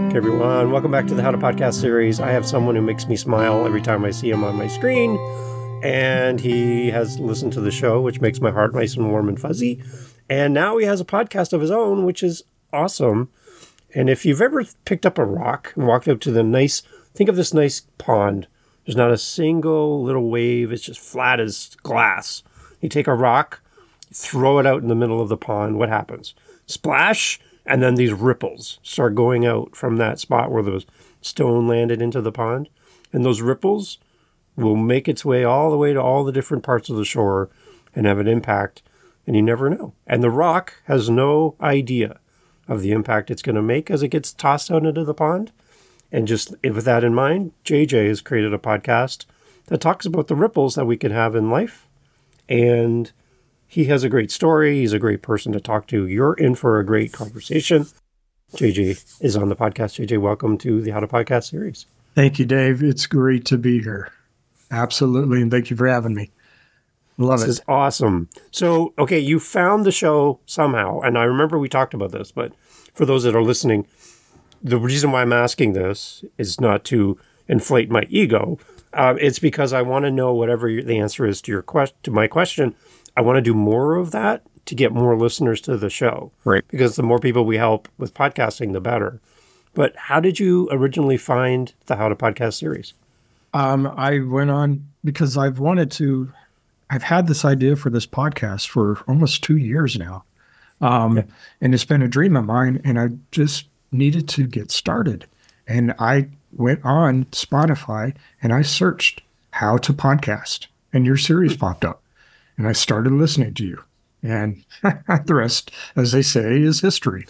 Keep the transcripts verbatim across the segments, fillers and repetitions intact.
Hey everyone, welcome back to the How to Podcast series. I have someone who makes me smile every time I see him on my screen, and he has listened to the show, which makes my heart nice and warm and fuzzy. And now he has a podcast of his own, which is awesome. And if you've ever picked up a rock and walked up to the nice, think of this nice pond. There's not a single little wave. It's just flat as glass. You take a rock, throw it out in the middle of the pond. What happens? Splash! And then these ripples start going out from that spot where the stone landed into the pond. And those ripples will make its way all the way to all the different parts of the shore and have an impact. And you never know. And the rock has no idea of the impact it's going to make as it gets tossed out into the pond. And just with that in mind, J J has created a podcast that talks about the ripples that we can have in life. And he has a great story. He's a great person to talk to. You're in for a great conversation. J J is on the podcast. J J, welcome to the How to Podcast series. Thank you, Dave. It's great to be here. Absolutely. And thank you for having me. Love this it. This is awesome. So, okay, you found the show somehow. And I remember we talked about this, but for those that are listening, the reason why I'm asking this is not to inflate my ego. Uh, it's because I want to know whatever the answer is to your quest- to my question. I want to do more of that to get more listeners to the show. Right. Because the more people we help with podcasting, the better. But how did you originally find the How to Podcast series? Um, I went on because I've wanted to, I've had this idea for this podcast for almost two years now. Um, yeah. And it's been a dream of mine, and I just needed to get started. And I went on Spotify and I searched How to Podcast, and your series popped up. And I started listening to you. And the rest, as they say, is history.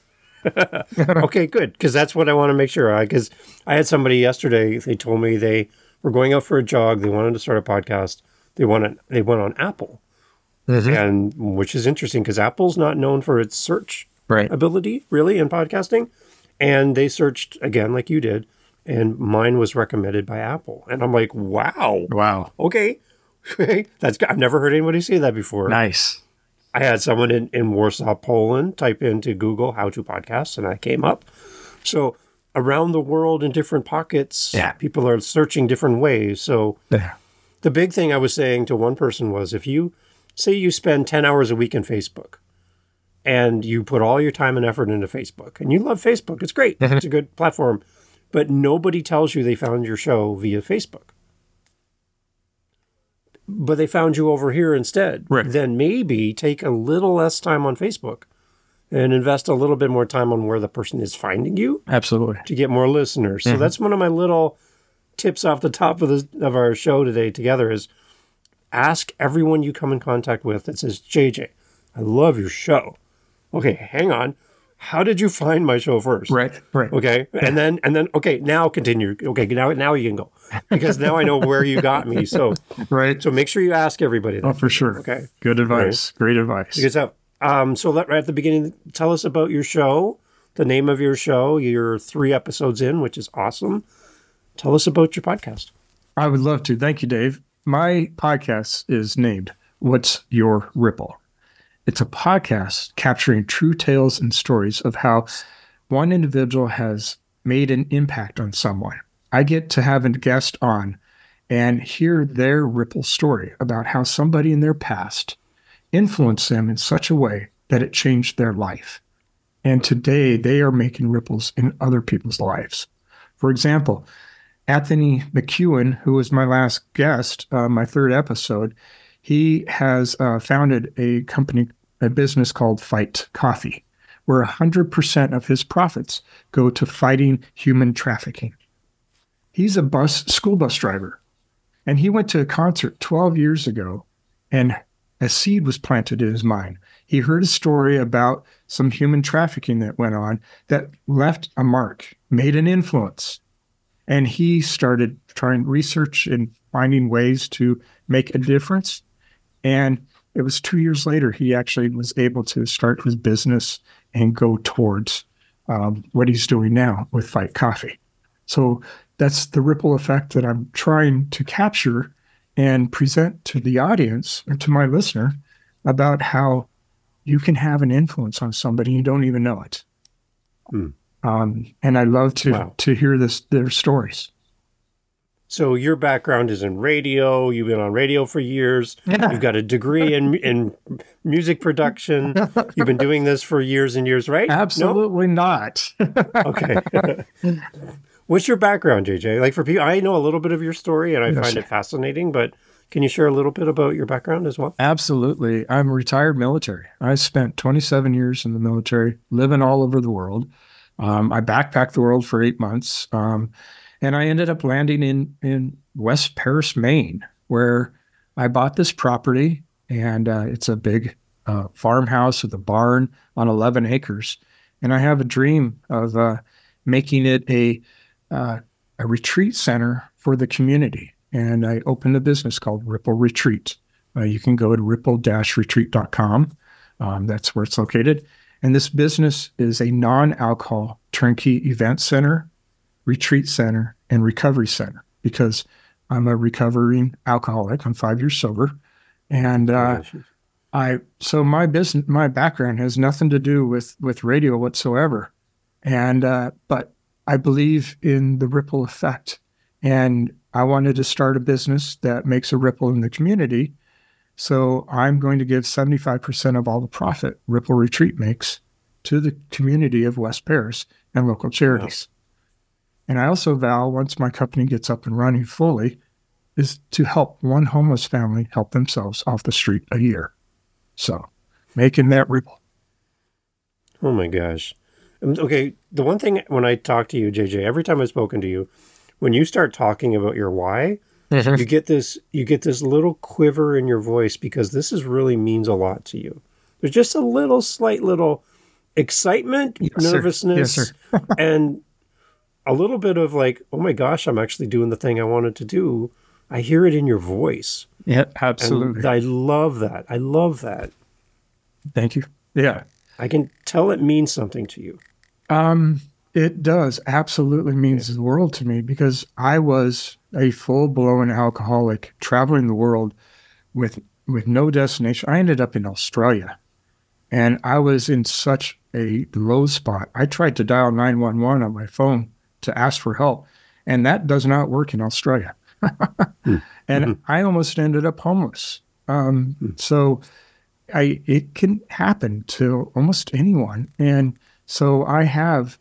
Okay, good. Because that's what I want to make sure. Because I, I had somebody yesterday, they told me they were going out for a jog. They wanted to start a podcast. They wanted, they went on Apple. Mm-hmm. And which is interesting because Apple's not known for its search right. ability, really, in podcasting. And they searched, again, like you did. And mine was recommended by Apple. And I'm like, wow. Wow. Okay. That's I've never heard anybody say that before. Nice. I had someone in, in Warsaw, Poland, type into Google How to Podcast, and I came up. So around the world in different pockets, yeah. people are searching different ways. So yeah. the big thing I was saying to one person was, if you say you spend ten hours a week in Facebook, and you put all your time and effort into Facebook, and you love Facebook, it's great. It's a good platform. But nobody tells you they found your show via Facebook. But they found you over here instead. Right. Then maybe take a little less time on Facebook and invest a little bit more time on where the person is finding you. Absolutely. To get more listeners. Mm-hmm. So that's one of my little tips off the top of the of our show today together is ask everyone you come in contact with that says, J J, I love your show. Okay, hang on. How did you find my show first? Right, right. Okay, and then, and then, okay, now continue. Okay, now now you can go. Because now I know where you got me. So, right. So make sure you ask everybody that. Oh, for sure. Okay. Good advice. Right. Great advice. Good stuff. Um, so let, right at the beginning, tell us about your show, the name of your show. You're three episodes in, which is awesome. Tell us about your podcast. I would love to. Thank you, Dave. My podcast is named What's Your Ripple? It's a podcast capturing true tales and stories of how one individual has made an impact on someone. I get to have a guest on and hear their ripple story about how somebody in their past influenced them in such a way that it changed their life. And today they are making ripples in other people's lives. For example, Anthony McEwen, who was my last guest, uh, my third episode, he has uh, founded a company, a business called Fight Coffee, where one hundred percent of his profits go to fighting human trafficking. He's a bus school bus driver, and he went to a concert twelve years ago, and a seed was planted in his mind. He heard a story about some human trafficking that went on that left a mark, made an influence, and he started trying research and finding ways to make a difference. And it was two years later, he actually was able to start his business and go towards um, what he's doing now with Fight Coffee. So that's the ripple effect that I'm trying to capture and present to the audience or to my listener about how you can have an influence on somebody you don't even know it. Hmm. Um, and I love to Wow. to hear this their stories. So your background is in radio. You've been on radio for years. Yeah. You've got a degree in in music production. You've been doing this for years and years, right? Absolutely not. No? Okay. What's your background, J J? Like for people, I know a little bit of your story and I Yes. find it fascinating, but can you share a little bit about your background as well? Absolutely. I'm retired military. I spent twenty-seven years in the military, living all over the world. Um, I backpacked the world for eight months. Um, and I ended up landing in, in West Paris, Maine, where I bought this property. And uh, it's a big uh, farmhouse with a barn on eleven acres. And I have a dream of uh, making it a, uh, a retreat center for the community. And I opened a business called Ripple Retreat. Uh, you can go to ripple dash retreat dot com. Um, that's where it's located. And this business is a non-alcohol turnkey event center, retreat center, and recovery center because I'm a recovering alcoholic. I'm five years sober. And uh, I so my business, my background has nothing to do with, with radio whatsoever. And uh, but I believe in the ripple effect. And I wanted to start a business that makes a ripple in the community. So I'm going to give seventy-five percent of all the profit Ripple Retreat makes to the community of West Paris and local charities. Wow. And I also vow, once my company gets up and running fully, is to help one homeless family help themselves off the street a year. So making that ripple. Oh my gosh. Okay, the one thing when I talk to you, J J, every time I've spoken to you, when you start talking about your why, you get this you get this little quiver in your voice because this is really means a lot to you. There's just a little slight little excitement, yes, nervousness, sir. Yes, sir. and a little bit of like, oh my gosh, I'm actually doing the thing I wanted to do. I hear it in your voice. Yeah, absolutely. And I love that. I love that. Thank you. Yeah. I can tell it means something to you. Um, it does absolutely means the world to me because I was a full-blown alcoholic traveling the world with with no destination. I ended up in Australia, and I was in such a low spot. I tried to dial nine one one on my phone to ask for help, and that does not work in Australia. mm. And mm-hmm. I almost ended up homeless. Um, mm. So I it can happen to almost anyone, and so I have.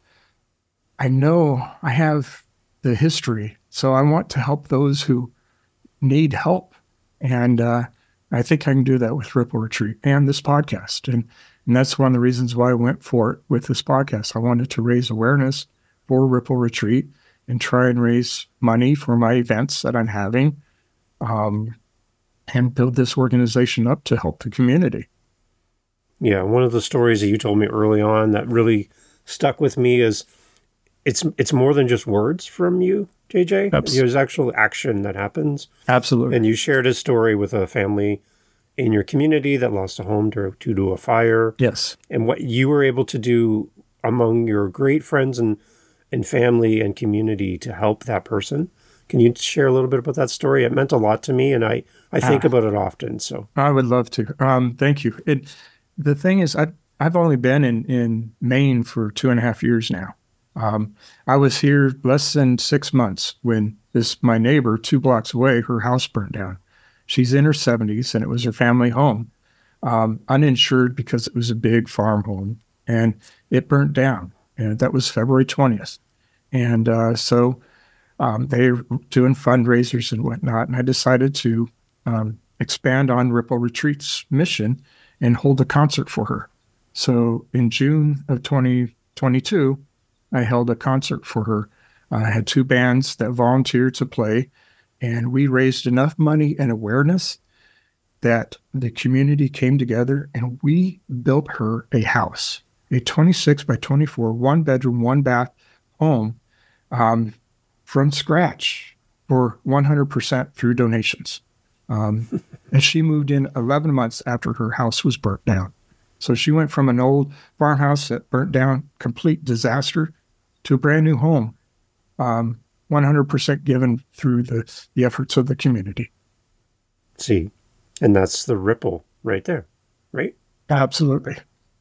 I know I have the history, so I want to help those who need help. And uh, I think I can do that with Ripple Retreat and this podcast. And, and that's one of the reasons why I went for it with this podcast. I wanted to raise awareness for Ripple Retreat and try and raise money for my events that I'm having um, and build this organization up to help the community. Yeah, one of the stories that you told me early on that really stuck with me is It's it's more than just words from you, J J. Absolutely. There's actual action that happens. Absolutely. And you shared a story with a family in your community that lost a home due to, to a fire. Yes. And what you were able to do among your great friends and, and family and community to help that person. Can you share a little bit about that story? It meant a lot to me, and I, I think ah, about it often. So I would love to. Um, thank you. It, the thing is, I've, I've only been in, in Maine for two and a half years now. Um, I was here less than six months when this my neighbor two blocks away, her house burnt down. She's in her seventies, and it was her family home, um, uninsured because it was a big farm home, and it burnt down. And that was February twentieth. And uh, so um, they were doing fundraisers and whatnot, and I decided to um, expand on Ripple Retreat's mission and hold a concert for her. So in June of twenty twenty-two, I held a concert for her. I had two bands that volunteered to play, and we raised enough money and awareness that the community came together, and we built her a house, a twenty-six by twenty-four, one bedroom, one bath home um, from scratch for one hundred percent through donations. Um, and she moved in eleven months after her house was burnt down. So she went from an old farmhouse that burnt down, complete disaster, to a brand new home, um, one hundred percent given through the, the efforts of the community. See, and that's the ripple right there, right? Absolutely.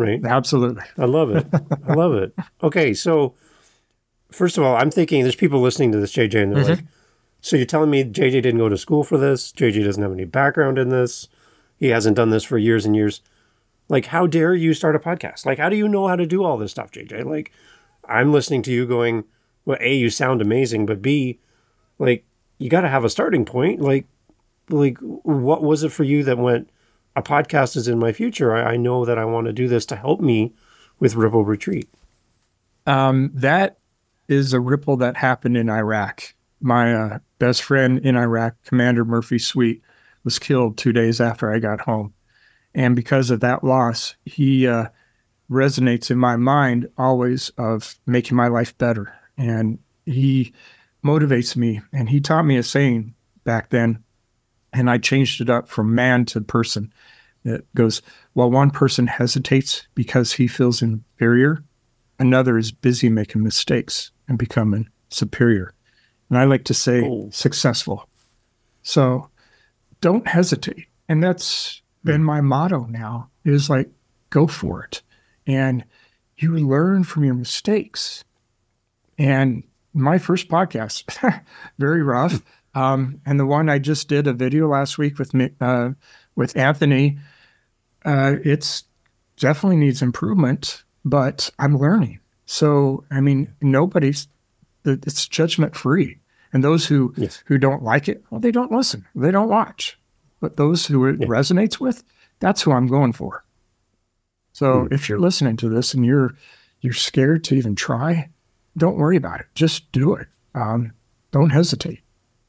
right? Absolutely. I love it. I love it. Okay, so first of all, I'm thinking there's people listening to this, J J, and they're Mm-hmm. like, so you're telling me J J didn't go to school for this? J J doesn't have any background in this. He hasn't done this for years and years. Like, how dare you start a podcast? Like, how do you know how to do all this stuff, J J? Like, I'm listening to you going, well, A, you sound amazing, but B, like, you got to have a starting point. Like, like, what was it for you that went, a podcast is in my future. I, I know that I want to do this to help me with Ripple Retreat. Um, that is a ripple that happened in Iraq. My uh, best friend in Iraq, Commander Murphy Sweet, was killed two days after I got home. And because of that loss, he uh, resonates in my mind always of making my life better. And he motivates me. And he taught me a saying back then, and I changed it up from man to person. It goes, while one person hesitates because he feels inferior, another is busy making mistakes and becoming superior. And I like to say Oh. successful. So don't hesitate. And that's been my motto now, is like, go for it. And you learn from your mistakes. And my first podcast, very rough. Um, and the one I just did a video last week with me, uh, with Anthony, uh, it's definitely needs improvement, but I'm learning. So, I mean, nobody's, it's judgment free. And those who, Yes. who don't like it, well, they don't listen, they don't watch. But those who it Yeah. resonates with, that's who I'm going for. So Hmm. if you're listening to this and you're, you're scared to even try, don't worry about it. Just do it. Um, don't hesitate.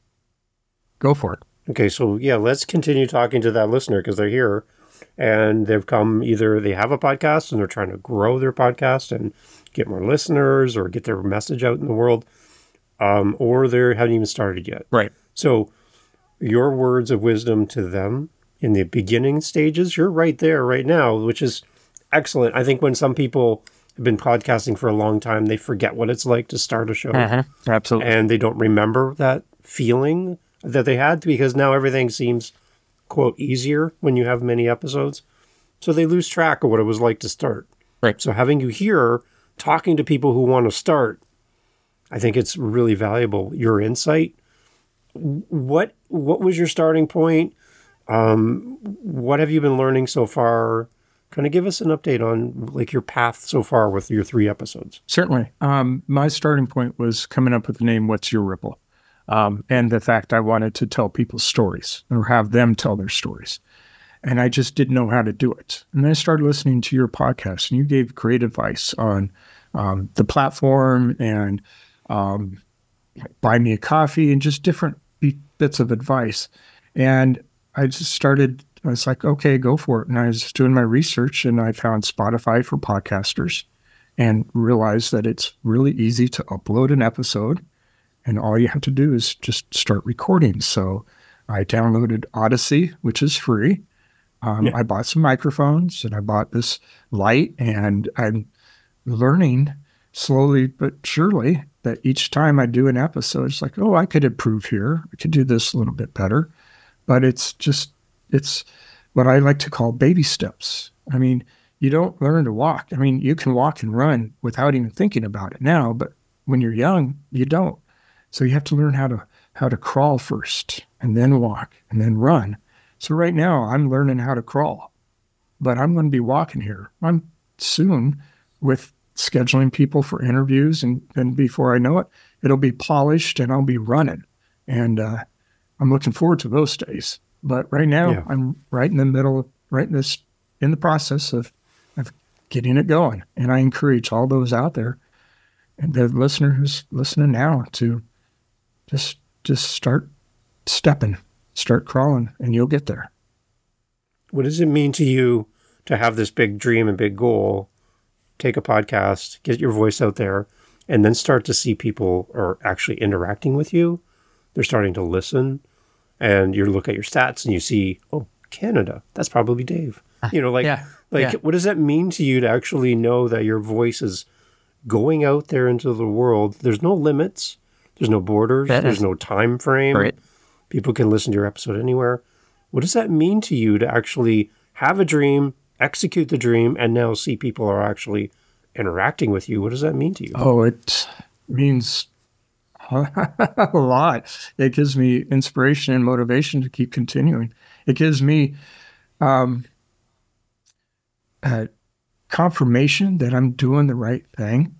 Go for it. Okay, so yeah, let's continue talking to that listener because they're here and they've come, either they have a podcast and they're trying to grow their podcast and get more listeners or get their message out in the world, um, or they haven't even started yet. Right. So your words of wisdom to them in the beginning stages, you're right there right now, which is excellent. I think when some people have been podcasting for a long time, they forget what it's like to start a show. Absolutely. And they don't remember that feeling that they had because now everything seems, quote, easier when you have many episodes. So they lose track of what it was like to start. Right. So having you here talking to people who want to start, I think it's really valuable. Your insight. What what was your starting point? Um, what have you been learning so far? Kind of give us an update on like your path so far with your three episodes. Certainly. Um, my starting point was coming up with the name, What's Your Ripple? Um, and the fact I wanted to tell people stories or have them tell their stories. And I just didn't know how to do it. And then I started listening to your podcast, and you gave great advice on um, the platform and um, buy me a coffee and just different be- bits of advice. And I just started, I was like, okay, go for it. And I was just doing my research, and I found Spotify for podcasters and realized that it's really easy to upload an episode. And all you have to do is just start recording. So I downloaded Odyssey, which is free. Um, Yeah. I bought some microphones and I bought this light, and I'm learning slowly but surely that each time I do an episode, it's like, oh, I could improve here. I could do this a little bit better. But it's just, it's what I like to call baby steps. I mean, you don't learn to walk. I mean, you can walk and run without even thinking about it now, but when you're young, you don't. So you have to learn how to how to crawl first, and then walk, and then run. So right now, I'm learning how to crawl, but I'm going to be walking here. I'm soon with scheduling people for interviews, and then before I know it, it'll be polished, and I'll be running. And uh, I'm looking forward to those days. But right now, Yeah. I'm right in the middle of right in this in the process of of getting it going. And I encourage all those out there, and the listener who's listening now, to just just start stepping, start crawling, and you'll get there. What does it mean to you to have this big dream and big goal, take a podcast, get your voice out there, and then start to see people are actually interacting with you? They're starting to listen, and you look at your stats and you see, oh, Canada, that's probably Dave. You know, like, Yeah, like yeah. what does that mean to you to actually know that your voice is going out there into the world? There's no limits. There's no borders. That There's is- no time frame. Right. People can listen to your episode anywhere. What does that mean to you to actually have a dream, execute the dream and now see people are actually interacting with you. What does that mean to you? Oh, it means a lot. It gives me inspiration and motivation to keep continuing. It gives me um, uh, confirmation that I'm doing the right thing,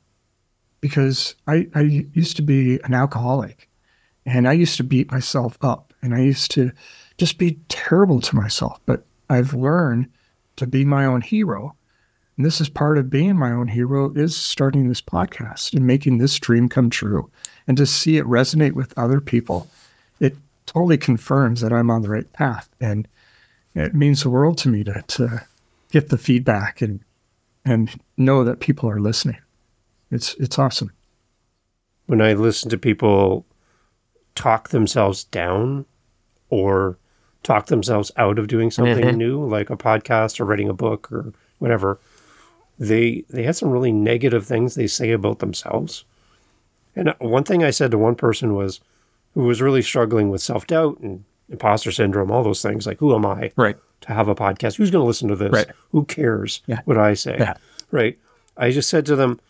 because I, I used to be an alcoholic, and I used to beat myself up, and I used to just be terrible to myself. But I've learned to be my own hero. And this is part of being my own hero, is starting this podcast and making this dream come true, and to see it resonate with other people. It totally confirms that I'm on the right path. And it means the world to me to, to get the feedback and, and know that people are listening. It's, it's awesome. When I listen to people talk themselves down or talk themselves out of doing something mm-hmm. new, like a podcast or writing a book or whatever, they they had some really negative things they say about themselves. And one thing I said to one person was, who was really struggling with self-doubt and imposter syndrome, all those things, like, who am I right. to have a podcast? Who's going to listen to this? Right. Who cares yeah. what I say? Yeah. Right. I just said to them,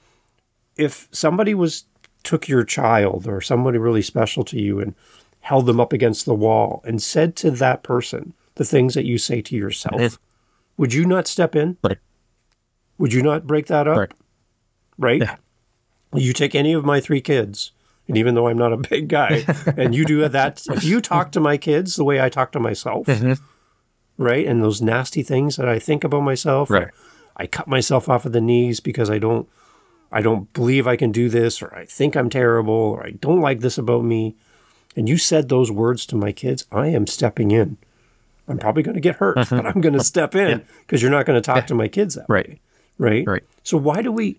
if somebody was took your child or somebody really special to you and held them up against the wall and said to that person the things that you say to yourself, mm-hmm. would you not step in? Right. Would you not break that up? Right. Right? Yeah. You take any of my three kids, and even though I'm not a big guy, and you do that, if you talk to my kids the way I talk to myself, mm-hmm. right, and those nasty things that I think about myself, right. I cut myself off at the knees because I don't, I don't believe I can do this, or I think I'm terrible, or I don't like this about me, and you said those words to my kids, I am stepping in. I'm probably going to get hurt, mm-hmm. but I'm going to step in because yeah. you're not going to talk yeah. to my kids that right. way. Right. Right. So why do we,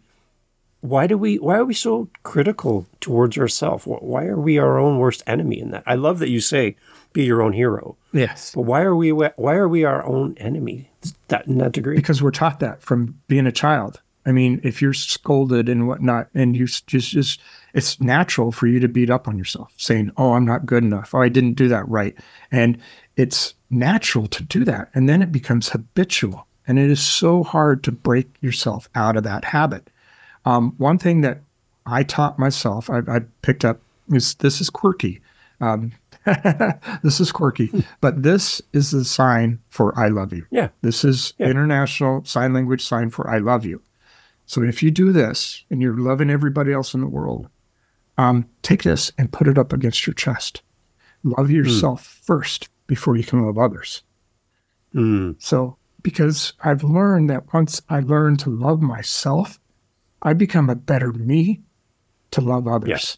why do we, why are we so critical towards ourselves? Why are we our own worst enemy in that? I love that you say, be your own hero. Yes. But why are we, why are we our own enemy that in that degree? Because we're taught that from being a child. I mean, if you're scolded and whatnot, and you just, just, it's natural for you to beat up on yourself, saying, oh, I'm not good enough. Oh, I didn't do that right. And it's natural to do that. And then it becomes habitual. And it is so hard to break yourself out of that habit. Um, one thing that I taught myself, I, I picked up, is this is quirky. Um, this is quirky, but this is the sign for I love you. Yeah. This is yeah. international sign language sign for I love you. So if you do this and you're loving everybody else in the world, um, take this and put it up against your chest. Love yourself mm. first before you can love others. Mm. So, because I've learned that once I learn to love myself, I become a better me to love others. Yes.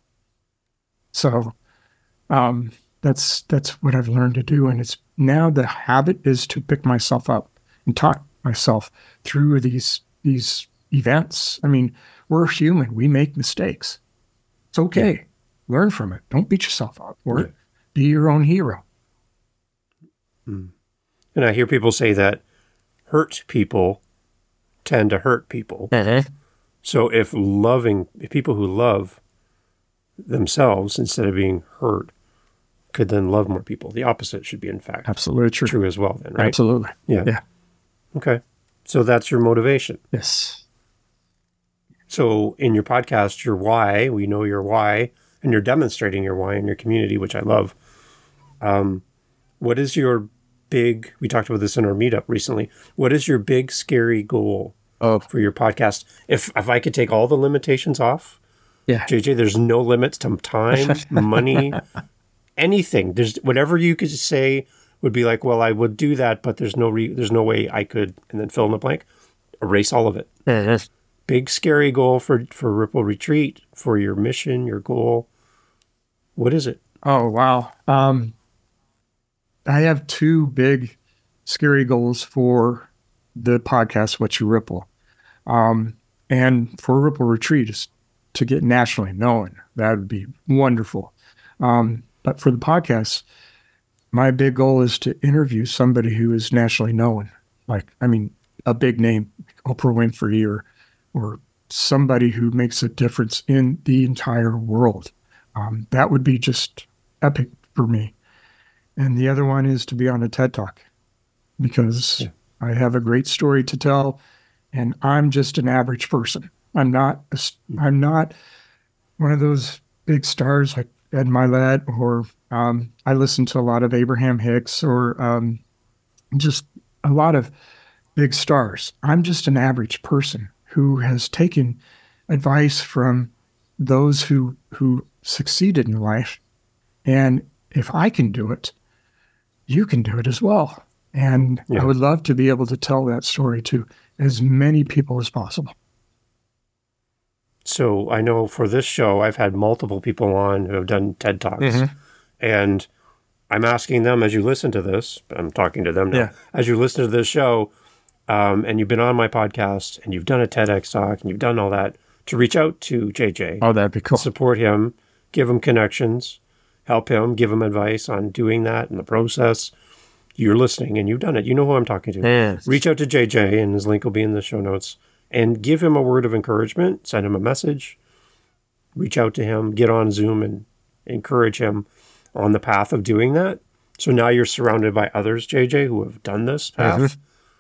So um, that's that's what I've learned to do. And it's now the habit is to pick myself up and talk myself through these these events. I mean, we're human. We make mistakes. It's okay. Yeah. Learn from it. Don't beat yourself up for yeah. it. Be your own hero. Mm. And I hear people say that hurt people tend to hurt people. Mm-hmm. So if loving, if people who love themselves instead of being hurt could then love more people, the opposite should be, in fact, absolutely true, true as well then, right? Absolutely. Yeah. Yeah. Okay. So that's your motivation. Yes. So in your podcast, your why, we know your why, and you're demonstrating your why in your community, which I love. Um, what is your big, we talked about this in our meetup recently, what is your big, scary goal oh. for your podcast? If if I could take all the limitations off, yeah, J J, there's no limits to time, money, anything. There's whatever you could say would be like, well, I would do that, but there's no re- there's no way I could, and then fill in the blank, erase all of it. Mm-hmm. Big, scary goal for, for Ripple Retreat, for your mission, your goal. What is it? Oh, wow. Um, I have two big, scary goals for the podcast, What's Your Ripple? Um, and for Ripple Retreat is to get nationally known. That would be wonderful. Um, but for the podcast, my big goal is to interview somebody who is nationally known. Like, I mean, a big name, Oprah Winfrey, or or somebody who makes a difference in the entire world. Um, that would be just epic for me. And the other one is to be on a TED Talk, because yeah. I have a great story to tell, and I'm just an average person. I'm not, a, I'm not one of those big stars like Ed Milet, or um, I listen to a lot of Abraham Hicks, or um, just a lot of big stars. I'm just an average person who has taken advice from those who who succeeded in life. And if I can do it, you can do it as well. And Yeah. I would love to be able to tell that story to as many people as possible. So I know for this show, I've had multiple people on who have done TED Talks. Mm-hmm. And I'm asking them as you listen to this, I'm talking to them now, Yeah. as you listen to this show, um, and you've been on my podcast, and you've done a TEDx talk, and you've done all that, to reach out to J J, Oh, that'd be cool. support him, give him connections, help him, give him advice on doing that in the process. You're listening, and you've done it. You know who I'm talking to. Yes. Reach out to J J, and his link will be in the show notes, and give him a word of encouragement. Send him a message. Reach out to him. Get on Zoom and encourage him on the path of doing that. So now you're surrounded by others, J J, who have done this path Mhm.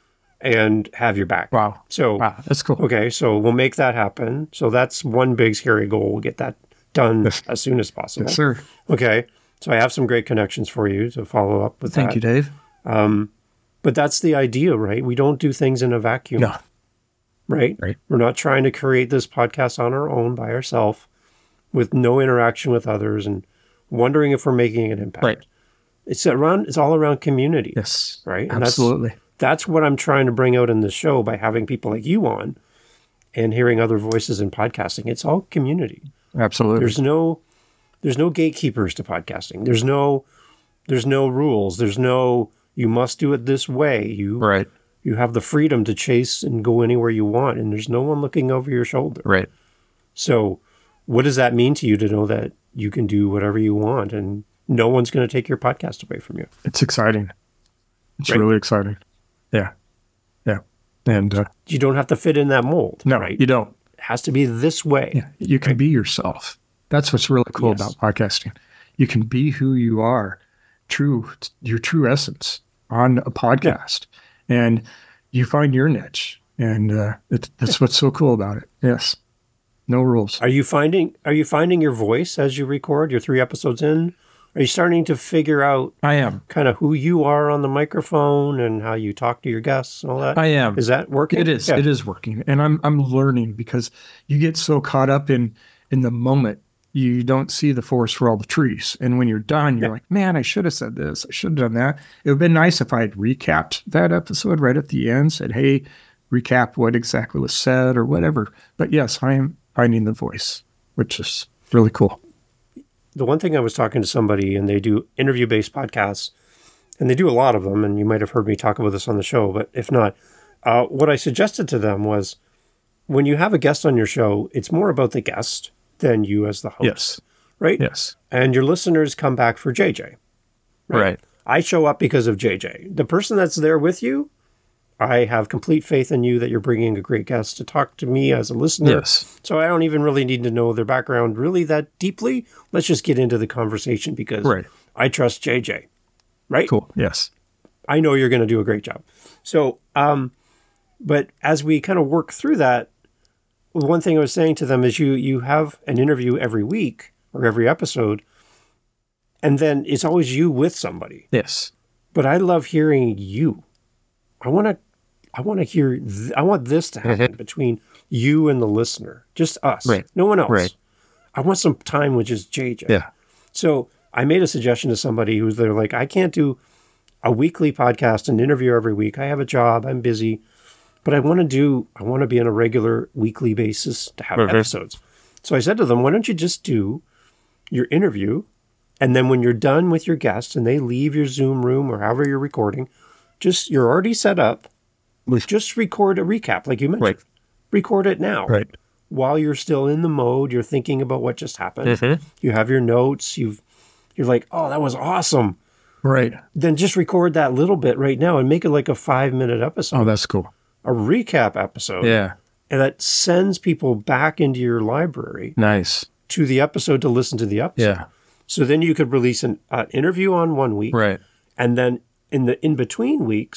and have your back. Wow. So, Wow, that's cool. okay, so we'll make that happen. So that's one big, scary goal. We'll get that done as soon as possible. Yes, sir. Okay, so I have some great connections for you to follow up with Thank that. you, Dave. But that's the idea, right? We don't do things in a vacuum. No. Right? Right. We're not trying to create this podcast on our own by ourselves with no interaction with others and wondering if we're making an impact. Right. It's around. It's all around community. Yes. Right. And that's- Absolutely. That's what I'm trying to bring out in the show by having people like you on and hearing other voices in podcasting. It's all community. Absolutely. There's no there's no gatekeepers to podcasting. There's no there's no rules. There's no you must do it this way. You right. you have the freedom to chase and go anywhere you want, and there's no one looking over your shoulder. Right. So what does that mean to you to know that you can do whatever you want and no one's going to take your podcast away from you? It's exciting. It's Right. really exciting. Yeah. Yeah. And uh, You don't have to fit in that mold. no, right? you don't. It has to be this way. Yeah. You can be yourself. That's what's really cool Yes. about podcasting. You can be who you are, true, your true essence on a podcast, and you find your niche. And uh, it, that's what's so cool about it. Yes. No rules. Are you finding are you finding your voice as you record? You're three episodes in. Are you starting to figure out I am. kind of who you are on the microphone and how you talk to your guests and all that? I am. Is that working? It is. Yeah. It is working, and I'm I'm learning because you get so caught up in in the moment, you don't see the forest for all the trees. And when you're done, you're Yeah. like, man, I should have said this. I should have done that. It would have been nice if I had recapped that episode right at the end, said, hey, recap what exactly was said or whatever. But yes, I am finding the voice, which is really cool. The one thing I was talking to somebody, and they do interview-based podcasts, and they do a lot of them, and you might have heard me talk about this on the show, but if not, uh, what I suggested to them was when you have a guest on your show, it's more about the guest than you as the host. Yes. Right? Yes. And your listeners come back for J J. Right. I show up because of J J. The person that's there with you, I have complete faith in you that you're bringing a great guest to talk to me as a listener. Yes. So I don't even really need to know their background really that deeply. Let's just get into the conversation because Right. I trust J J. Right? Cool. Yes. I know you're going to do a great job. So, um, but as we kind of work through that, one thing I was saying to them is you you have an interview every week or every episode, and then it's always you with somebody. Yes. But I love hearing you. I want to, I want to hear. Th- I want this to happen between you and the listener, just us, Right. no one else. Right. I want some time with just J J. Yeah. So I made a suggestion to somebody who's there, like, I can't do a weekly podcast and interview every week. I have a job. I'm busy, but I want to do. I want to be on a regular weekly basis to have Mhm. episodes. So I said to them, why don't you just do your interview, and then when you're done with your guests and they leave your Zoom room or however you're recording, just you're already set up. Just record a recap, like you mentioned. Right. Record it now. Right. While you're still in the mode, you're thinking about what just happened. Mhm. You have your notes. You've you're like, oh, that was awesome. Right. Then just record that little bit right now and make it like a five minute episode, Oh, that's cool. a recap episode. Yeah. And that sends people back into your library Nice. to the episode to listen to the episode. Yeah. So then you could release an uh, interview on one week. Right. And then in the in between weeks,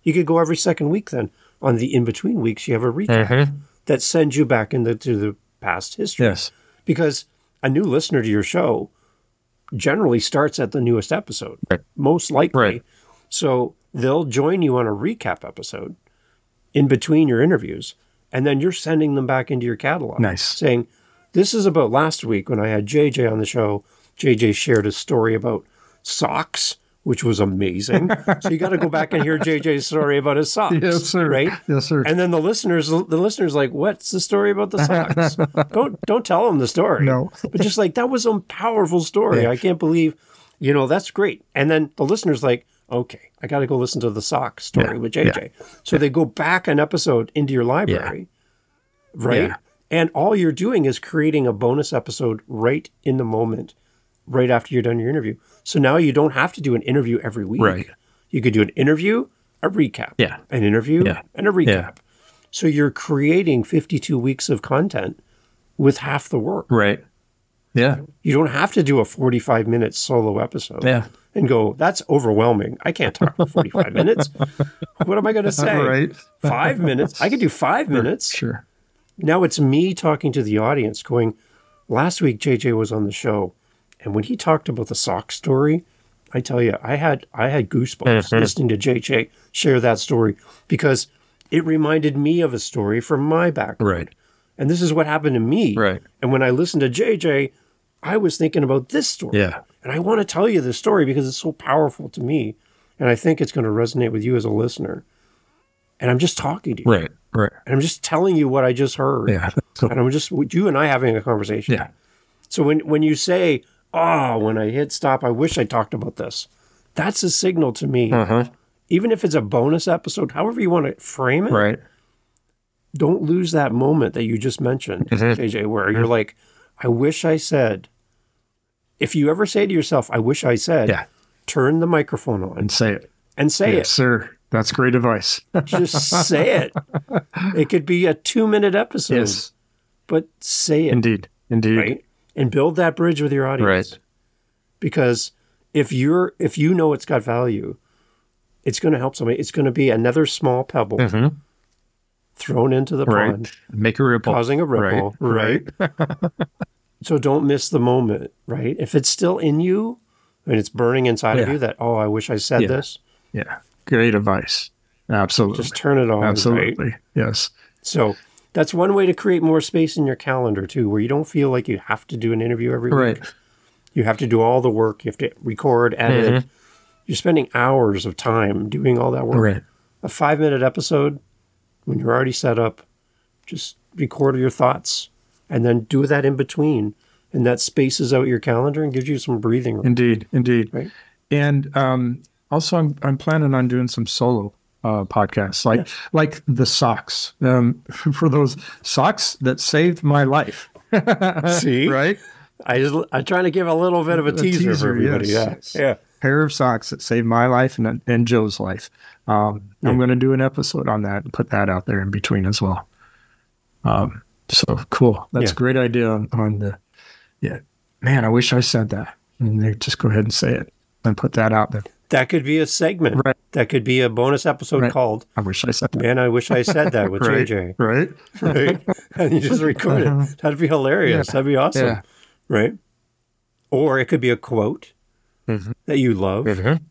You could go every second week then. On the in-between weeks, you have a recap Mm-hmm. that sends you back into to the past history. Yes. Because a new listener to your show generally starts at the newest episode, Right. most likely. Right. So they'll join you on a recap episode in between your interviews, and then you're sending them back into your catalog. Nice. Saying, this is about last week when I had J J on the show. J J shared a story about socks, which was amazing. So you got to go back and hear J J's story about his socks. Yes, sir. Right? Yes, sir. And then the listeners, the listeners, like, what's the story about the socks? don't don't tell them the story. No. But just like, that was a powerful story. Yeah. I can't believe, you know, that's great. And then the listeners like, okay, I got to go listen to the sock story Yeah. with J J. Yeah. So they go back an episode into your library, right? Yeah. And all you're doing is creating a bonus episode right in the moment, right after you're done your interview. So now you don't have to do an interview every week. Right. You could do an interview, a recap, Yeah. an interview, Yeah. and a recap. Yeah. So you're creating fifty-two weeks of content with half the work. Right. Yeah. You don't have to do a forty-five minute solo episode Yeah. and go, that's overwhelming. I can't talk for forty-five minutes. What am I going to say? Right. Five minutes? I could do five minutes. Sure. Now it's me talking to the audience going, last week J J was on the show, and when he talked about the sock story, I tell you, I had I had goosebumps Mhm. listening to J J share that story because it reminded me of a story from my background. Right. And this is what happened to me. Right. And when I listened to J J, I was thinking about this story. Yeah. And I want to tell you this story because it's so powerful to me. And I think it's going to resonate with you as a listener. And I'm just talking to you. Right. Right. And I'm just telling you what I just heard. Yeah. So, And I'm just, you and I having a conversation. yeah. So when, when you say, oh, when I hit stop, I wish I talked about this. That's a signal to me. Uh-huh. Even if it's a bonus episode, however you want to frame it, Right. don't lose that moment that you just mentioned, Mhm. J J, where you're like, I wish I said. If you ever say to yourself, I wish I said, Yeah. turn the microphone on And say it. and say Yes, sir. That's great advice. it. Just say it. It could be a two minute episode, Yes. but say it, Indeed. Indeed. right? And build that bridge with your audience. Right. Because if you're, if you know it's got value, it's going to help somebody. It's going to be another small pebble Mm-hmm. thrown into the Right. pond, Make a ripple. causing a ripple, right? So don't miss the moment, right? If it's still in you and it's burning inside of Yeah. you that, oh, I wish I said Yeah. this, Yeah. Great advice. Absolutely. just turn it on, right? Absolutely. Yes. So that's one way to create more space in your calendar too, where you don't feel like you have to do an interview every Right. week. You have to do all the work. You have to record, edit. Mhm. You're spending hours of time doing all that work. Right. A five minute episode, when you're already set up, just record your thoughts and then do that in between. And that spaces out your calendar and gives you some breathing room. Indeed. Indeed. Right. And um, also, I'm I'm planning on doing some solo uh, podcasts, like like the socks. Um, for those socks that saved my life. See? Right. I just, I'm trying to give a little bit of a, A teaser, teaser, for everybody. yes. Yeah. Yeah. Pair of socks that saved my life and and Joe's life. Um, Yeah. I'm going to do an episode on that and put that out there in between as well. Um, so cool. That's Yeah. a great idea on, on the. Yeah, man, I wish I said that. And they just go ahead and say it and put that out there. That could be a segment. Right. That could be a bonus episode Right. called, I wish I said that. Man, I Wish I Said That with right. J J. Right. Right? And you just record it. That'd be hilarious. Yeah. That'd be awesome. Yeah. Right? Or it could be a quote Mhm. that you love.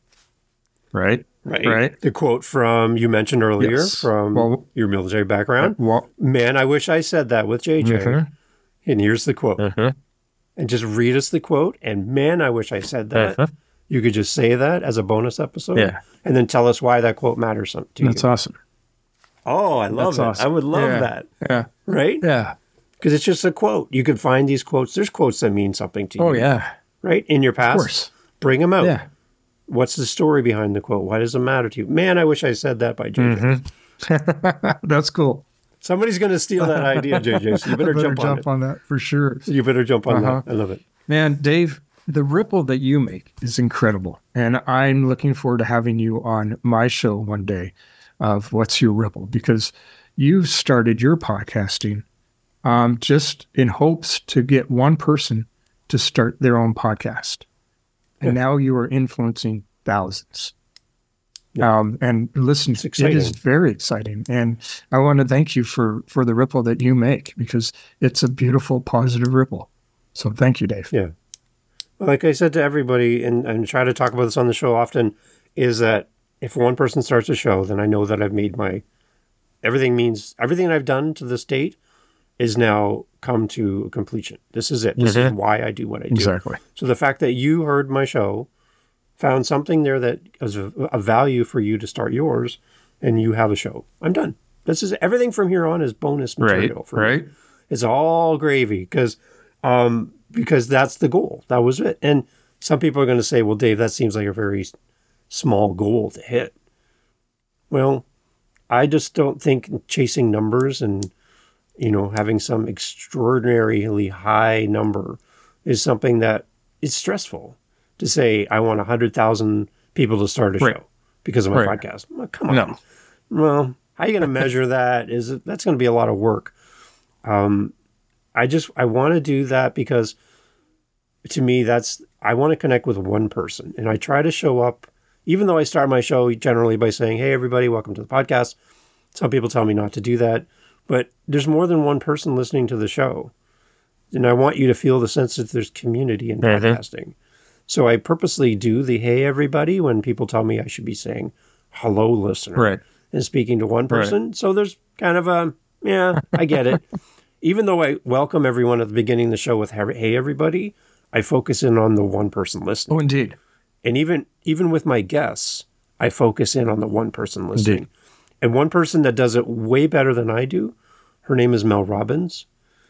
Right. Right? Right. The quote from you mentioned earlier Yes. from Well- your military background. Well, Man, I wish I said that with J J. Mhm. And here's the quote. uh-huh. And just read us the quote. And man, I wish I said that. Uh-huh. You could just say that as a bonus episode. Yeah. And then tell us why that quote matters some- to That's you. awesome. Oh, I love That's it. awesome. I would love Yeah. that. Yeah. Right? Yeah. Because it's just a quote. You could find these quotes. There's quotes that mean something to you. Oh, yeah. Right? In your Of past. course. Bring them out. Yeah. What's the story behind the quote? Why does it matter to you? Man, I wish I said that by J J. Mm-hmm. That's cool. Somebody's going to steal that idea, J J. So you better, I better jump, on it. on that for sure. You better jump on Uh-huh. that. I love it. Man, Dave, the ripple that you make is incredible. And I'm looking forward to having you on my show one day of What's Your Ripple? Because you started your podcasting um, just in hopes to get one person to start their own podcast. And Yeah. now you are influencing thousands. Um, and listen, It's it exciting. is very exciting. And I want to thank you for, for the ripple that you make, because it's a beautiful, positive ripple. So thank you, Dave. Yeah. Like I said to everybody, and, and try to talk about this on the show often, is that if one person starts a show, then I know that I've made my, everything means, everything I've done to this date is now come to completion. This is it. This Mm-hmm. is why I do what I do. Exactly. So the fact that you heard my show, found something there that is a, a value for you to start yours, and you have a show, I'm done. This is everything from here on is bonus material Right. for me. Right. It's all gravy because, um, because that's the goal. That was it. And some people are going to say, well, Dave, that seems like a very small goal to hit. Well, I just don't think chasing numbers and, you know, having some extraordinarily high number is something that is stressful. To say, I want one hundred thousand people to start a Right. show because of my Right. podcast. Well, come on. No. Well, how are you going to measure that? Is it, that's going to be a lot of work. Um, I just, I want to do that because to me, that's, I want to connect with one person. And I try to show up, even though I start my show generally by saying, hey, everybody, welcome to the podcast. Some people tell me not to do that, but there's more than one person listening to the show. And I want you to feel the sense that there's community in Mhm. podcasting. So I purposely do the hey, everybody, when people tell me I should be saying hello, listener. Right. And speaking to one person. Right. So there's kind of a, yeah, I get it. Even though I welcome everyone at the beginning of the show with hey, everybody, I focus in on the one person listening. Oh, indeed. And even even with my guests, I focus in on the one person listening. Indeed. And one person that does it way better than I do, her name is Mel Robbins.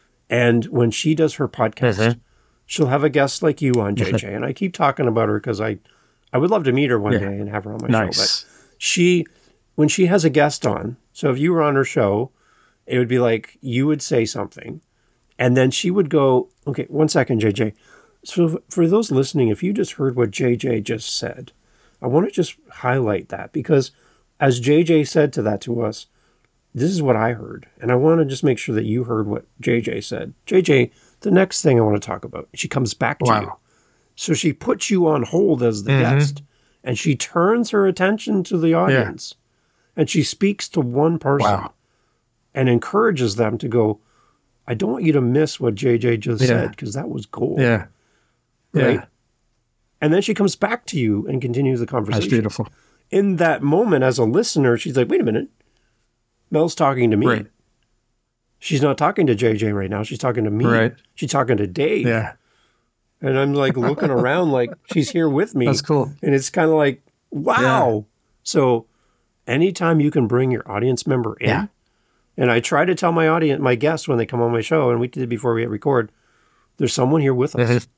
And when she does her podcast, mm-hmm. she'll have a guest like you on, J J. And I keep talking about her because I, I would love to meet her one yeah. day and have her on my nice. show. But she, when she has a guest on, so if you were on her show, it would be like you would say something. And then she would go, okay, one second, J J. So for those listening, if you just heard what J J just said, I want to just highlight that because as J J said to that to us, this is what I heard. And I want to just make sure that you heard what J J said. J J, the next thing I want to talk about, she comes back to wow. you. So she puts you on hold as the mm-hmm. guest and she turns her attention to the audience yeah. and she speaks to one person wow. and encourages them to go, I don't want you to miss what J J just yeah. said because that was gold. Yeah. Right. Yeah. And then she comes back to you and continues the conversation. That's beautiful. In that moment, as a listener, she's like, wait a minute. Mel's talking to me. Right. She's not talking to J J right now. She's talking to me. Right. She's talking to Dave. Yeah. And I'm like looking around like she's here with me. That's cool. And it's kind of like, wow. Yeah. So anytime you can bring your audience member in, yeah. and I try to tell my audience, my guests when they come on my show, and we did it before we hit record, there's someone here with us. Mm-hmm.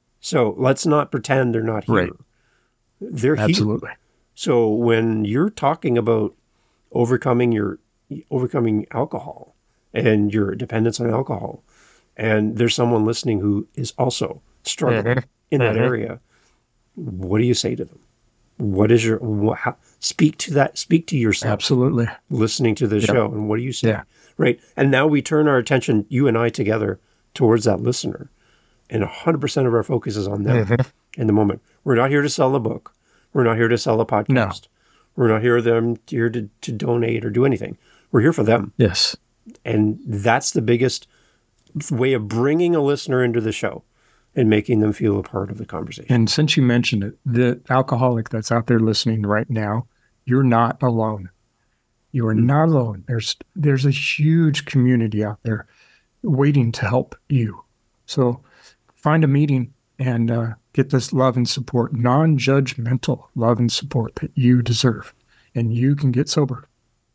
So let's not pretend they're not here. Right. They're Absolutely. here. So when you're talking about overcoming your overcoming alcohol and your dependence on alcohol, and there's someone listening who is also struggling mm-hmm. in that mm-hmm. area, what do you say to them? What is your what, how, speak to that? Speak to yourself. Absolutely. Listening to the yep. show, and what do you say? Yeah. Right. And now we turn our attention, you and I together, towards that listener. And one hundred percent of our focus is on them mm-hmm. in the moment. We're not here to sell a book. We're not here to sell a podcast. No. We're not here, them, here to, to donate or do anything. We're here for them. Yes. And that's the biggest way of bringing a listener into the show and making them feel a part of the conversation. And since you mentioned it, the alcoholic that's out there listening right now, you're not alone. You are mm-hmm. not alone. There's there's a huge community out there waiting to help you. So find a meeting and uh, get this love and support, non-judgmental love and support that you deserve, and you can get sober.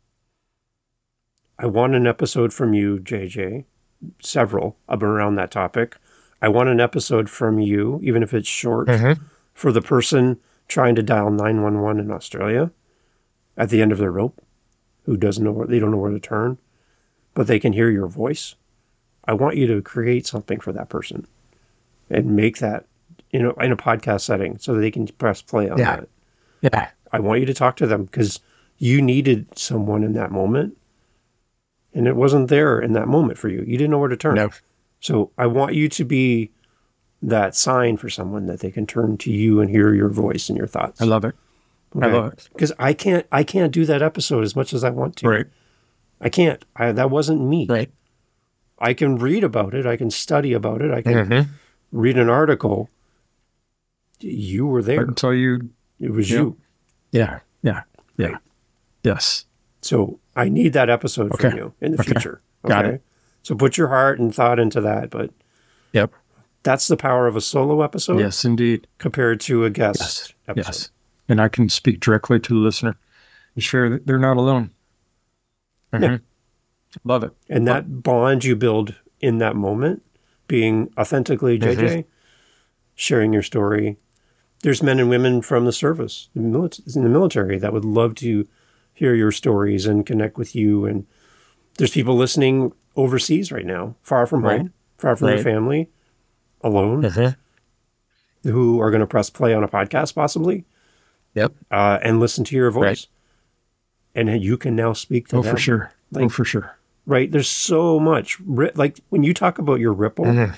I want an episode from you, J J, several around that topic. I want an episode from you, even if it's short, mm-hmm. for the person trying to dial nine one one in Australia at the end of their rope, who doesn't know where, they don't know where to turn, but they can hear your voice. I want you to create something for that person and make that, you know, in a podcast setting so that they can press play on yeah. that. Yeah. I want you to talk to them because you needed someone in that moment. And it wasn't there in that moment for you. You didn't know where to turn. No. So I want you to be that sign for someone that they can turn to you and hear your voice and your thoughts. I love it. I love it. Because I can't, I can't do that episode as much as I want to. Right. I can't. I, that wasn't me. Right. I can read about it. I can study about it. I can Mm-hmm. read an article. You were there. Until you. It was Yeah. you. Yeah. Yeah. Yeah. Yes. So I need that episode Okay. from you in the Okay. future. Got it. So put your heart and thought into that. But Yep. that's the power of a solo episode Yes, indeed. compared to a guest Yes. episode. Yes. And I can speak directly to the listener and share that they're not alone. Mhm. Yeah. Love it. And that bond you build in that moment, being authentically J J, Mhm. sharing your story. There's men and women from the service, the mili- in the military, that would love to hear your stories and connect with you. And there's people listening overseas right now, far from Right. home, far from Right. their family, alone, Mhm. who are going to press play on a podcast possibly Yep. uh, and listen to your voice. Right. And you can now speak to Oh, them. for sure. oh, Like- for sure. Right? There's so much. Ri- Like when you talk about your ripple, Mhm.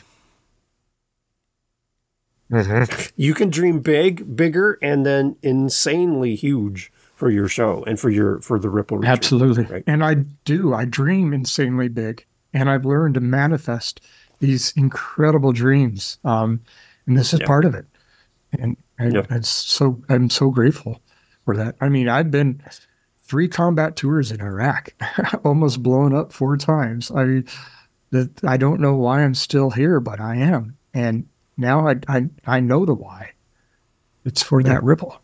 Mhm. you can dream big, bigger, and then insanely huge for your show and for your for the ripple retreat. Absolutely. Right. And I do. I dream insanely big. And I've learned to manifest these incredible dreams. Um, and this is Yeah. part of it. And, and Yeah. it's so I'm so grateful for that. I mean, I've been three combat tours in Iraq, almost blown up four times. I that I don't know why I'm still here, but I am. And now I I, I know the why. It's for that ripple.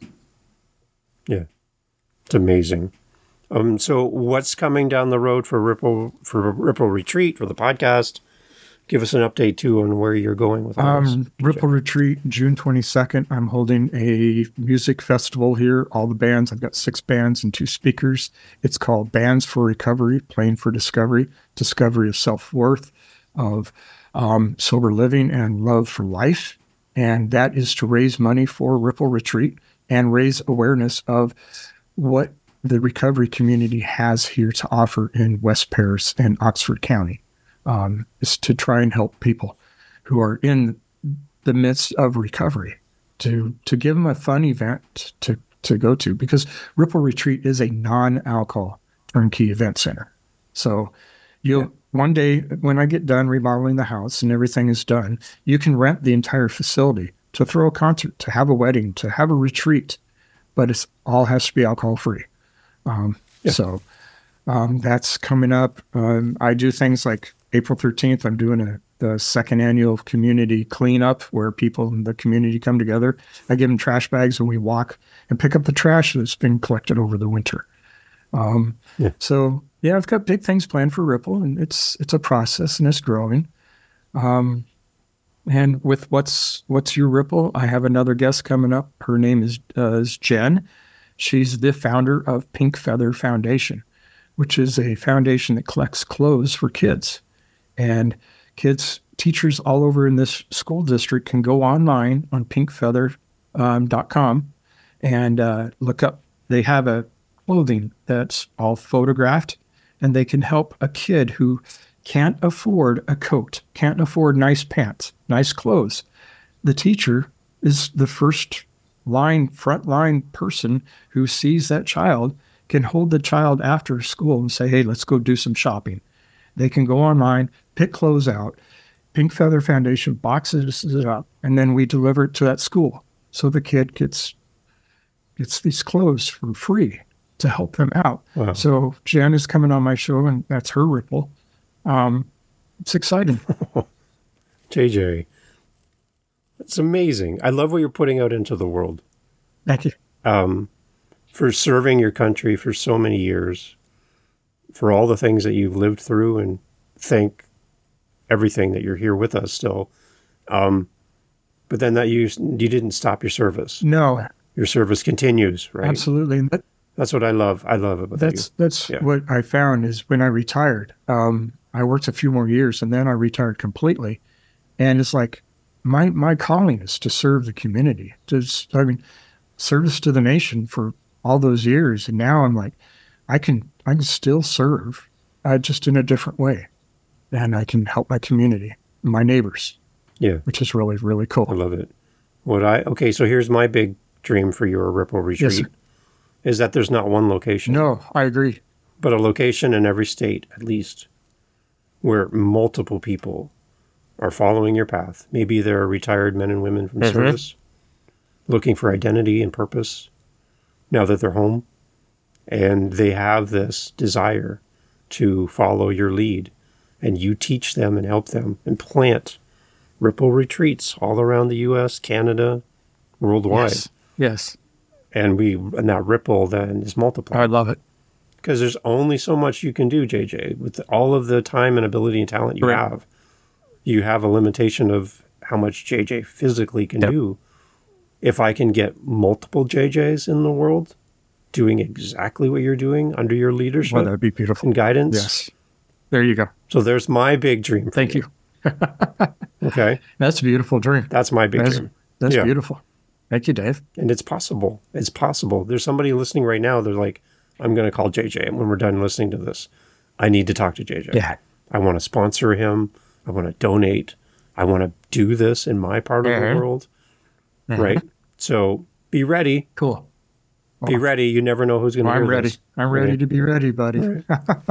Yeah, it's amazing. Um, so what's coming down the road for Ripple for Ripple Retreat for the podcast? Give us an update too on where you're going with all this. Um, Ripple Retreat, June twenty-second. I'm holding a music festival here. All the bands, I've got six bands and two speakers. It's called Bands for Recovery, Playing for Discovery, Discovery of Self-Worth, of um, sober living and love for life. And that is to raise money for Ripple Retreat and raise awareness of what the recovery community has here to offer in West Paris and Oxford County. Um, is to try and help people who are in the midst of recovery, to to give them a fun event to to go to, because Ripple Retreat is a non-alcohol turnkey event center. So you'll Yeah. one day when I get done remodeling the house and everything is done, you can rent the entire facility to throw a concert, to have a wedding, to have a retreat, but it's all has to be alcohol free. Um, Yeah. So um, that's coming up. Um, I do things like April thirteenth, I'm doing a the second annual community cleanup where people in the community come together. I give them trash bags and we walk and pick up the trash that's been collected over the winter. Um, Yeah. So yeah, I've got big things planned for Ripple, and it's it's a process and it's growing. Um, and with what's what's your Ripple, I have another guest coming up. Her name is uh, is Jen. She's the founder of Pink Feather Foundation, which is a foundation that collects clothes for kids. And kids, teachers all over in this school district can go online on pink feather dot com and uh, look up. They have a clothing that's all photographed, and they can help a kid who can't afford a coat, can't afford nice pants, nice clothes. The teacher is the first line, front line person who sees that child, can hold the child after school and say, hey, let's go do some shopping. They can go online, pick clothes out. Pink Feather Foundation boxes it up, and then we deliver it to that school. So the kid gets gets these clothes for free to help them out. Wow. So Jen is coming on my show, and that's her Ripple. Um, it's exciting. J J, it's amazing. I love what you're putting out into the world. Thank you. Um, for serving your country for so many years, for all the things that you've lived through, and thank everything that you're here with us still. Um, but then that you you didn't stop your service. No, Your service continues, right? absolutely. That, That's what I love. I love about that's you. that's Yeah. what I found is when I retired. Um, I worked a few more years, and then I retired completely. And it's like my my calling is to serve the community. Just I mean, service to the nation for all those years, and now I'm like, I can I can still serve, uh, just in a different way, and I can help my community, my neighbors, Yeah, which is really really I cool. love it. What I okay, so here's my big dream for your Ripple retreat. Yes, sir. is that there's not one location. No, I agree. But a location in every state, at least, where multiple people are following your path. Maybe they're retired men and women from mm-hmm. service, looking for identity and purpose now that they're home. And they have this desire to follow your lead. And you teach them and help them and plant Ripple retreats all around the U S, Canada, worldwide. Yes. Yes. And we and that ripple then is multiplied. I love it. Because there's only so much you can do, J J. With all of the time and ability and talent you right. have, you have a limitation of how much J J physically can yep. do. If I can get multiple J Js in the world doing exactly what you're doing under your leadership well, that'd be beautiful. And guidance. Yes. There you go. So there's my big dream for Thank you. you. Okay. That's a beautiful dream. That's my big that's, dream. That's yeah. beautiful. Thank you, Dave. And it's possible. It's possible. There's somebody listening right now. They're like, I'm going to call J J. And when we're done listening to this, I need to talk to J J. Yeah. I want to sponsor him. I want to donate. I want to do this in my part of mm-hmm. the world. Mm-hmm. Right? So be ready. Cool. Be well, ready. You never know who's going to well, hear I'm ready. this. I'm ready right? to be ready, buddy. Right.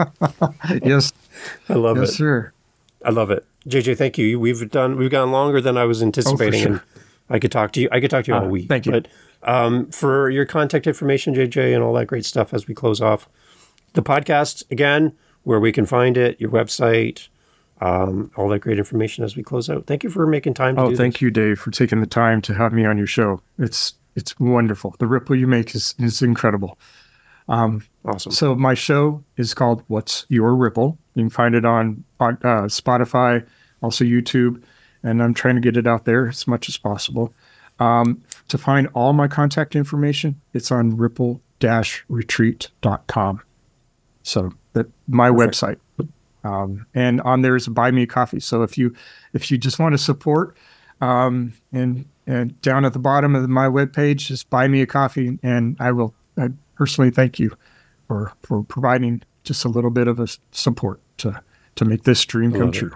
yes. I love yes, it. Yes, sir. I love it. J J, thank you. We've done, we've gone longer than I was anticipating. Oh, for sure. And I could talk to you. I could talk to you uh, all week. Thank you. But um, for your contact information, J J, and all that great stuff as we close off, the podcast, again, where we can find it, your website, um, all that great information as we close out. Thank you for making time to oh, do thank this. you, Dave, for taking the time to have me on your show. It's it's wonderful. The ripple you make is, is incredible. Um, awesome. So my show is called What's Your Ripple? You can find it on uh, Spotify, also YouTube, and I'm trying to get it out there as much as possible. Um, to find all my contact information, it's on ripple dash retreat dot com. So that my Perfect. website. Um, and on there is Buy Me a Coffee. So if you if you just want to support, um, and and down at the bottom of my webpage, just buy me a coffee, and I will I personally thank you for for providing just a little bit of a support to to make this dream come true.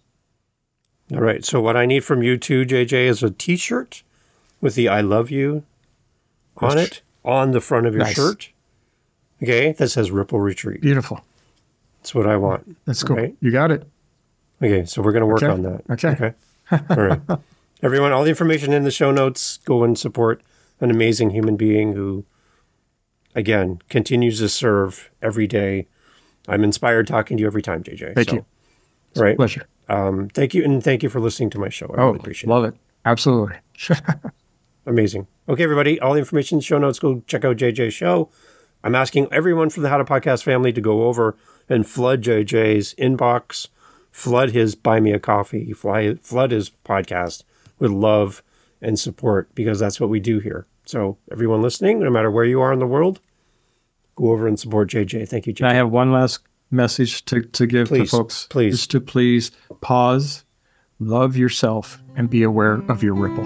All right. So what I need from you too, J J, is a T-shirt with the "I love you" on Yes. it on the front of your Nice. shirt. Okay, that says Ripple Retreat. Beautiful. That's what I want. That's cool. Right? You got it. Okay, so we're going to work Okay. on that. Okay. Okay. All right. Everyone, all the information in the show notes. Go and support an amazing human being who, again, continues to serve every day. I'm inspired talking to you every time, J J. Thank so, you. It's right. a pleasure. Um, thank you, and thank you for listening to my show. I Oh, really appreciate it. love it. Absolutely. Amazing. Okay, everybody, all the information in the show notes, go check out J J's show. I'm asking everyone from the How to Podcast family to go over and flood J J's inbox, flood his Buy Me a Coffee, fly, flood his podcast with love and support, because that's what we do here. So everyone listening, no matter where you are in the world, go over and support J J. Thank you, J J. I have one last message to, to give Please, to folks. please. Is to please pause, love yourself, and be aware of your ripple.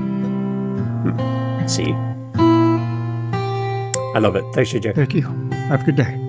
See? I love it. Thanks, J J. Thank you. Have a good day.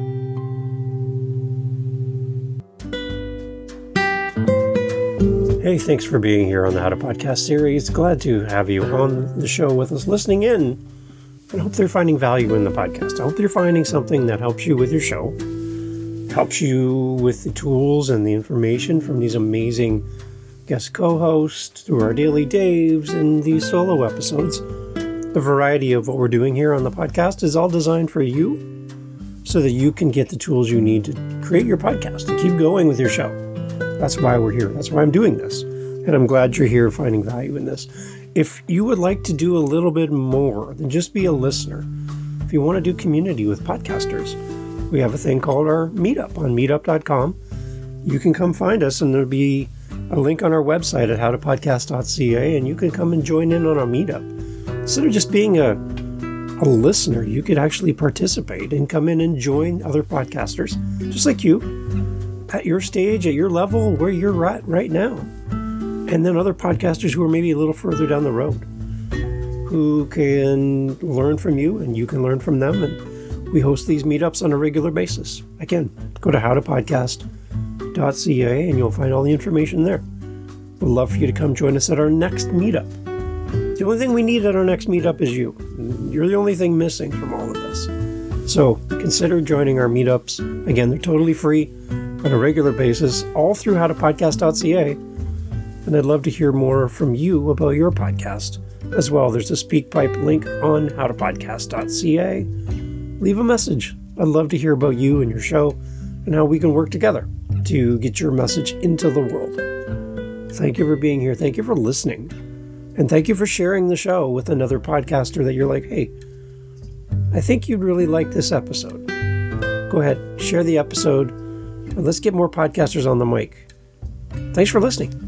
Hey, thanks for being here on the How to Podcast series. Glad to have you on the show with us, listening in. And I hope they're finding value in the podcast. I hope they're finding something that helps you with your show, helps you with the tools and the information from these amazing guest co-hosts through our daily Daves and these solo episodes. The variety of what we're doing here on the podcast is all designed for you so that you can get the tools you need to create your podcast and keep going with your show. That's why we're here. That's why I'm doing this. And I'm glad you're here finding value in this. If you would like to do a little bit more than just be a listener, if you want to do community with podcasters, we have a thing called our Meetup on meetup dot com. You can come find us, and there'll be a link on our website at how to podcast dot c a, and you can come and join in on our meetup. Instead of just being a, a listener, you could actually participate and come in and join other podcasters, just like you, at your stage, at your level, where you're at right now. And then other podcasters who are maybe a little further down the road, who can learn from you and you can learn from them. And we host these meetups on a regular basis. Again, go to how to podcast dot c a and you'll find all the information there. We'd love for you to come join us at our next meetup. The only thing we need at our next meetup is you. You're the only thing missing from all of this. So consider joining our meetups. Again, they're totally free on a regular basis, all through how to podcast dot c a. And I'd love to hear more from you about your podcast as well. There's a SpeakPipe link on how to podcast dot c a. Leave a message. I'd love to hear about you and your show and how we can work together to get your message into the world. Thank you for being here. Thank you for listening. And thank you for sharing the show with another podcaster that you're like, hey, I think you'd really like this episode. Go ahead, share the episode, and let's get more podcasters on the mic. Thanks for listening.